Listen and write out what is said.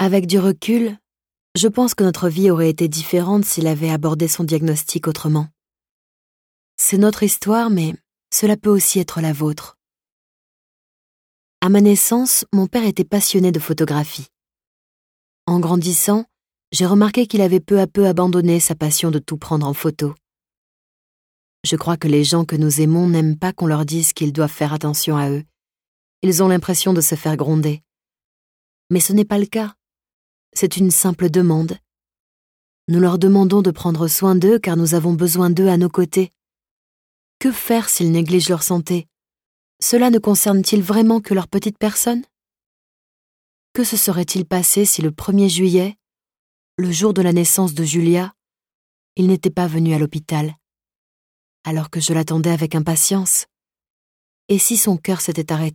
Avec du recul, je pense que notre vie aurait été différente s'il avait abordé son diagnostic autrement. C'est notre histoire, mais cela peut aussi être la vôtre. À ma naissance, mon père était passionné de photographie. En grandissant, j'ai remarqué qu'il avait peu à peu abandonné sa passion de tout prendre en photo. Je crois que les gens que nous aimons n'aiment pas qu'on leur dise qu'ils doivent faire attention à eux. Ils ont l'impression de se faire gronder. Mais ce n'est pas le cas. C'est une simple demande. Nous leur demandons de prendre soin d'eux car nous avons besoin d'eux à nos côtés. Que faire s'ils négligent leur santé ? Cela ne concerne-t-il vraiment que leur petite personne ? Que se serait-il passé si le 1er juillet, le jour de la naissance de Julia, il n'était pas venu à l'hôpital, alors que je l'attendais avec impatience ? Et si son cœur s'était arrêté ?